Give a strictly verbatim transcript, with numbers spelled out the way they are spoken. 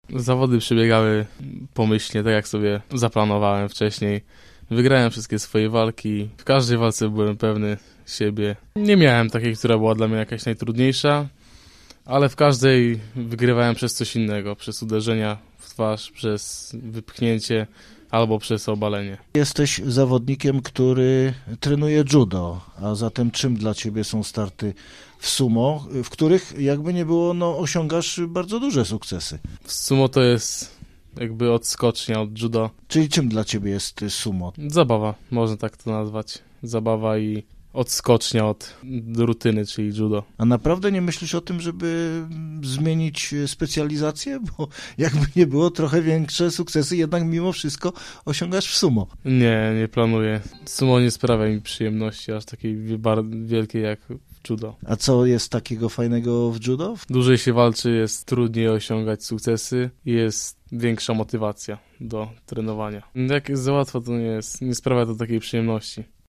Zawody przebiegały pomyślnie, tak jak sobie zaplanowałem wcześniej. Wygrałem wszystkie swoje walki. W każdej walce byłem pewny siebie. Nie miałem takiej, która była dla mnie jakaś najtrudniejsza, ale w każdej wygrywałem przez coś innego. Przez uderzenia w twarz, przez wypchnięcie albo przez obalenie. Jesteś zawodnikiem, który trenuje judo, a zatem czym dla ciebie są starty w sumo, w których jakby nie było, no osiągasz bardzo duże sukcesy. W sumo to jest jakby odskocznia od judo. Czyli czym dla ciebie jest sumo? Zabawa, można tak to nazwać. Zabawa i odskocznia od rutyny, czyli judo. A naprawdę nie myślisz o tym, żeby zmienić specjalizację? Bo jakby nie było, trochę większe sukcesy jednak mimo wszystko osiągasz w sumo. Nie, nie planuję. Sumo nie sprawia mi przyjemności aż takiej wielkiej jak w judo. A co jest takiego fajnego w judo? Dłużej się walczy, jest trudniej osiągać sukcesy i jest większa motywacja do trenowania. Jak jest za łatwo, to nie jest, nie sprawia to takiej przyjemności.